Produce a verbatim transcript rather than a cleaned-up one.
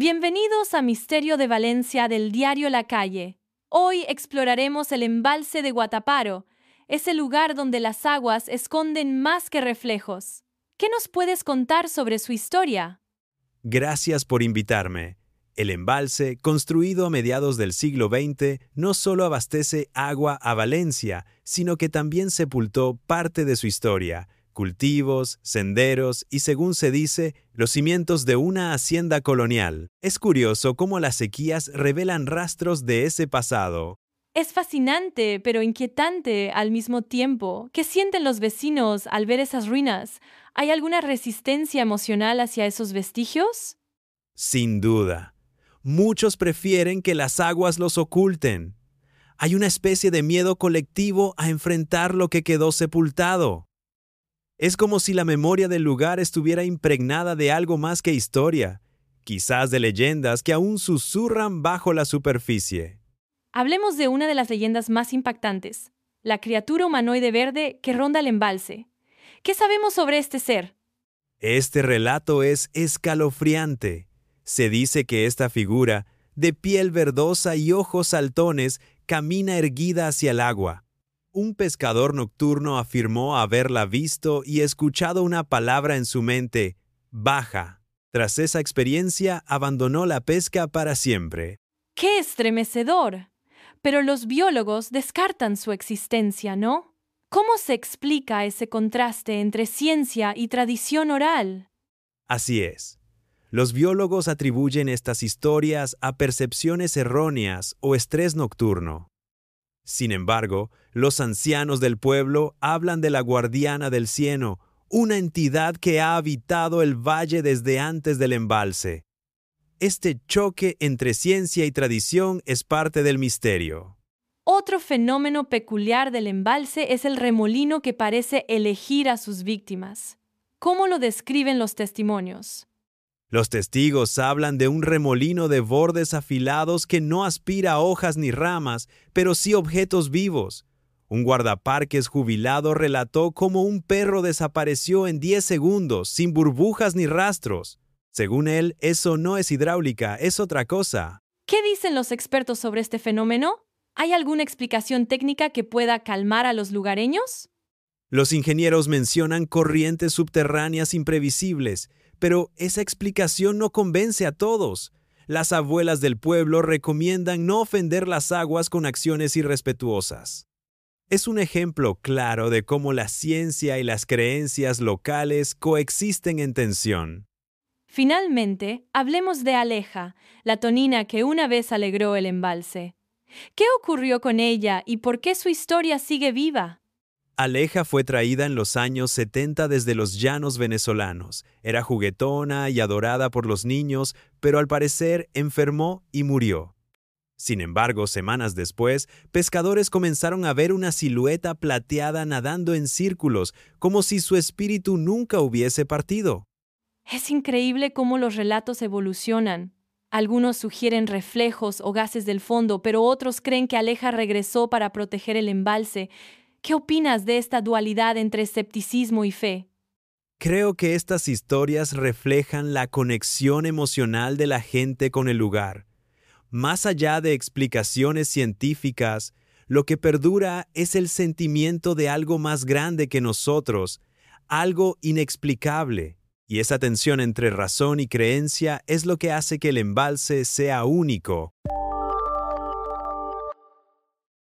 Bienvenidos a Misterio de Valencia del diario La Calle. Hoy exploraremos el embalse de Guataparo, ese lugar donde las aguas esconden más que reflejos. ¿Qué nos puedes contar sobre su historia? Gracias por invitarme. El embalse, construido a mediados del siglo veinte, no solo abastece agua a Valencia, sino que también sepultó parte de su historia, cultivos, senderos y, según se dice, los cimientos de una hacienda colonial. Es curioso cómo las sequías revelan rastros de ese pasado. Es fascinante, pero inquietante al mismo tiempo. ¿Qué sienten los vecinos al ver esas ruinas? ¿Hay alguna resistencia emocional hacia esos vestigios? Sin duda. Muchos prefieren que las aguas los oculten. Hay una especie de miedo colectivo a enfrentar lo que quedó sepultado. Es como si la memoria del lugar estuviera impregnada de algo más que historia, quizás de leyendas que aún susurran bajo la superficie. Hablemos de una de las leyendas más impactantes, la criatura humanoide verde que ronda el embalse. ¿Qué sabemos sobre este ser? Este relato es escalofriante. Se dice que esta figura, de piel verdosa y ojos saltones, camina erguida hacia el agua. Un pescador nocturno afirmó haberla visto y escuchado una palabra en su mente: baja. Tras esa experiencia, abandonó la pesca para siempre. ¡Qué estremecedor! Pero los biólogos descartan su existencia, ¿no? ¿Cómo se explica ese contraste entre ciencia y tradición oral? Así es. Los biólogos atribuyen estas historias a percepciones erróneas o estrés nocturno. Sin embargo, los ancianos del pueblo hablan de la guardiana del cieno, una entidad que ha habitado el valle desde antes del embalse. Este choque entre ciencia y tradición es parte del misterio. Otro fenómeno peculiar del embalse es el remolino que parece elegir a sus víctimas. ¿Cómo lo describen los testimonios? Los testigos hablan de un remolino de bordes afilados que no aspira a hojas ni ramas, pero sí objetos vivos. Un guardaparques jubilado relató cómo un perro desapareció en diez segundos, sin burbujas ni rastros. Según él, eso no es hidráulica, es otra cosa. ¿Qué dicen los expertos sobre este fenómeno? ¿Hay alguna explicación técnica que pueda calmar a los lugareños? Los ingenieros mencionan corrientes subterráneas imprevisibles, pero esa explicación no convence a todos. Las abuelas del pueblo recomiendan no ofender las aguas con acciones irrespetuosas. Es un ejemplo claro de cómo la ciencia y las creencias locales coexisten en tensión. Finalmente, hablemos de Aleja, la tonina que una vez alegró el embalse. ¿Qué ocurrió con ella y por qué su historia sigue viva? Aleja fue traída en los años setenta desde los llanos venezolanos. Era juguetona y adorada por los niños, pero al parecer enfermó y murió. Sin embargo, semanas después, pescadores comenzaron a ver una silueta plateada nadando en círculos, como si su espíritu nunca hubiese partido. Es increíble cómo los relatos evolucionan. Algunos sugieren reflejos o gases del fondo, pero otros creen que Aleja regresó para proteger el embalse. ¿Qué opinas de esta dualidad entre escepticismo y fe? Creo que estas historias reflejan la conexión emocional de la gente con el lugar. Más allá de explicaciones científicas, lo que perdura es el sentimiento de algo más grande que nosotros, algo inexplicable. Y esa tensión entre razón y creencia es lo que hace que el embalse sea único.